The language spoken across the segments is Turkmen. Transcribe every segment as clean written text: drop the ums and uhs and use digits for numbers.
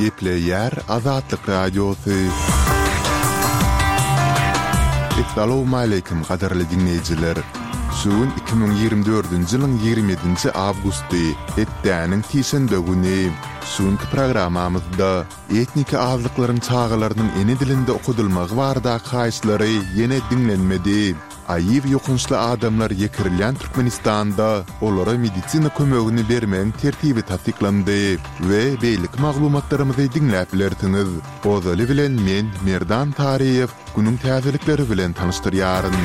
Gepleyer Azatlyk Radiosu. Assalamu alaykum qadarly dinleyijiler. Şuun 2024-nji ýylyň 27-nji awgusty, etdäniň tişende güni. Şuunky programamyzda etnik azlyklaryň çağalarynyň ene dilinde okudylmagy barada haýyşlary ýene dinlenmedi. Aýyp ýokunçly adamlar ýekirilen Türkmenistanda olara medisina kömegini bermeň tertibi tasdiklandy we beýlik maglumatlarymyzy dinläp bilersiňiz. Bozaly bilen men Merdan Tariýew günüň täzelikleri bilen tanıştyrýaryn.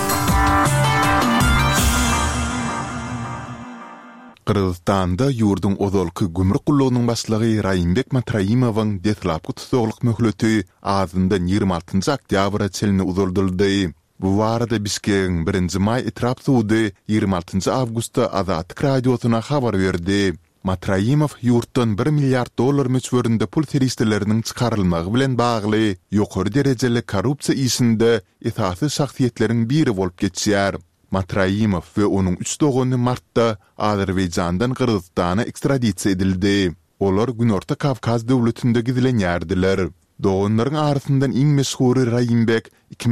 Kırgızstanda ýurdun ozalky gümrük gullugynyň başlygy Raýynbek Matraýymowyň detlapky tutukluk möhleti azyndan 26-njy oktýabra çelini uzuldyldy. Bu barada Bişkekiň 1-nji may etrap suwdy 26-njy awgustda Azatlyk Radiosyna habar berdi. Matraýymow ýurtdan $1 milliard möçberinde pul teristleriniň çykarylmagy bilen bagly ýokary derejeli korrupsiýa işinde esasy şahsiýetleriň biri bolup geçýär. Matraýymow we onuň 3 dogany martda Azerbaýjandan Kırgızstana ekstradisiýa edildi. Olar Günorta Kavkaz döwletinde gidilenýärdiler. Doganlaryň arasyndan iň meşhury Raýynbek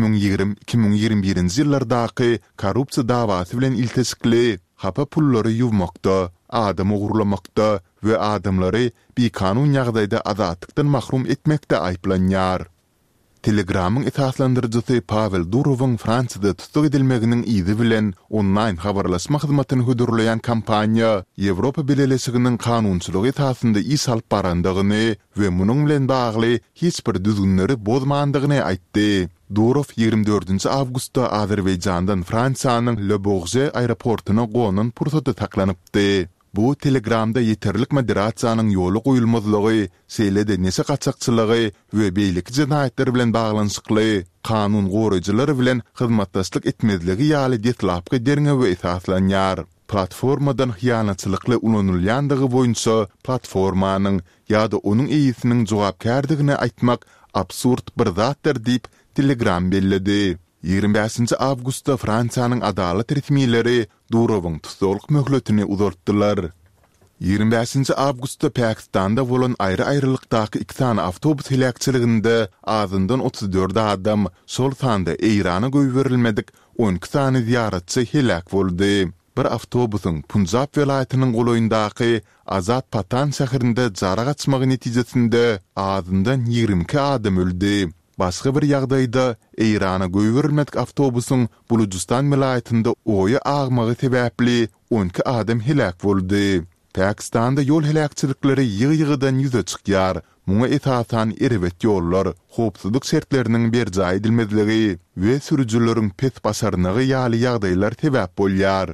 2020-2021-nji ýyllardaky korrupsiýa dawasy bilen iltesikli hapa pullary ýuwmakda, adam ogurlamakda we adamlary bekanun ýagdaýda azatlykdan mahrum etmekde aýplanýar. Telegramyň esaslandyrjysy Pavel Durowyň Fransada tutuk edilmeginiň izi bilen online habarlaşma hyzmatyny hödürleýän kampaniýa Ýewropa Birleşiginiň kanunçylygy esasynda iş alyp barandygyny we munyň bilen bagly hiç bir düzgünleri bozmandygyny aýtdy. Durov 24-nji awgustda Azerbaýjandan Fransiýanyň Le Bourget aeroportyna gonan pursaty taklanypdy. Bu Telegramda yeterlik moderasiýanyň ýolu goýulmazlygy, seýlede nese gaçakçylygy we beýlik jinaýetler bilen baglanyşykly kanun goraýjylary bilen hyzmatdaşlyk etmezligi ýaly detlapky derňe we esaslanýar. Platformadan hyýanatçylykly ulanylýandygy boýunça platformanyň ýa-da onuň eýisiniň jogapkärdigini aýtmak absurd bir zatdyr diýip Telegram belledi. 25-nji awgustda Fransiýanyň adalet resmiýetleri Durowyň tutukluk möhletini uzartdylar. 25-nji awgustda Pakistanda bolan aýry-aýrylykdaky 2 tane awtobus helakçyliginde azyndan 34 adam, şol sanda Eýrana göýberilmedik 12 tane ziyaratçy helak boldy. Bir awtobusyň Punjab welaýatynyň goloýundaky Azat Patan şäherinde jara gaçmagy netijesinde azyndan 22 adam öldü. Başga bir ýagdaýda Eýrana göýberilmedik awtobusyň Bulujistan welaýatynda oýa agmagy sebäpli 12 adam helak boldy. Pakistanda ýol helakçylyklary ýygy-ýygydan ýüze çykýar. Muňa esasan erebet ýollar, howpsuzlyk şertleriniň berjä edilmezligi we sürüjüleriň pes başarnygy ýaly ýagdaýlar sebäp bolýar.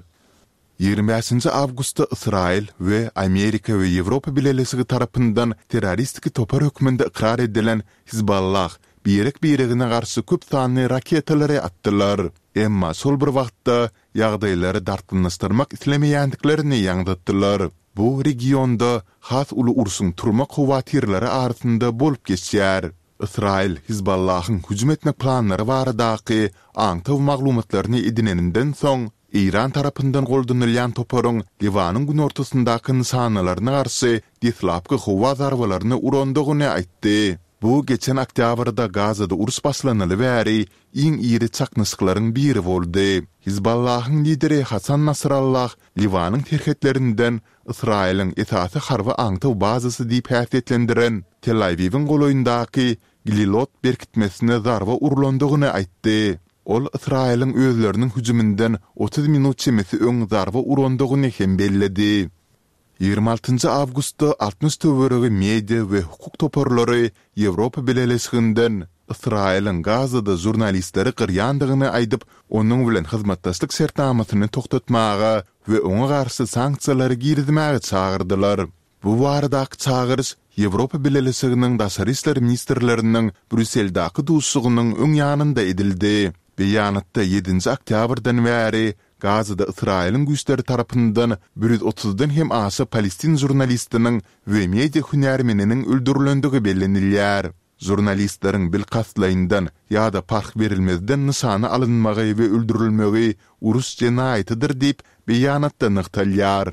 25-nji awgustda Israil we Amerika we Ýewropa Birleşigi tarapyndan terroristik topar hökmünde ikrar edilen Hizballah birigine garşy köp sanly raketalary atdylar. Emma şol bir wagtda ýagdaýlary dartynlaşdyrmak islemeýändiklerini ýaňdatdylar. Bu regionda has uly urşuň turmak howatyrlary arasynda bolup geçýär. Israil Hizballahyň hüjüm etmek planlary baradaky aňtaw maglumatlaryny edineninden soň İran tarapyndan goldanylýan toparyň Liwanyň günortasyndaky nysanalarına garşy detlapky howa zarbalaryny urandygyny aýtdy. Bu geçen oktýabrda Gazada urus başlanyly bäri iň iri çaknysklaryň biri boldy. Hizballahyň lideri Hasan Nasrallah Liwanyň terhetlerinden Israiliň esasy harby aňtaw bazasy diýip häsiýetlendiren Tel Aviwiň goloýundaky Glilot berkitmesine zarba urulandygyny aýtdy. Ol Israiliň özleriniň hüjümünden 30 minut çemesi öň zarba urulandygyny hem belledi. 26-njy awgustda 60 töweregi media we hukuk toparlary Ýewropa Birleşiginden Israiliň Gazada jurnalistleri qırýandygyny aýdyp, onuň bilen hyzmatdaşlyk şertnamasyny toktatmaga we oňa garşy sanksiýalary girizmäge çağırdylar. Bu baradaky çağırış Ýewropa Birleşiginiň daşary işler ministrleriniň Brüsseldaky duşsugynyň öň ýanynda edildi. Beýanatda 7-nji oktýabrdan bäri Gazada Israiliň güýçleri tarapyndan 130-dan hem aşy Palestin jurnalistiniň we media hünärmeniniň öldürilendigi bellenilýär. Jurnalistleriň bil qasdlaýyndan ýa-da park berilmezden nysany alynmagy we öldürilmegi urus jenaýatydyr diýip beýanatda nyktalýar.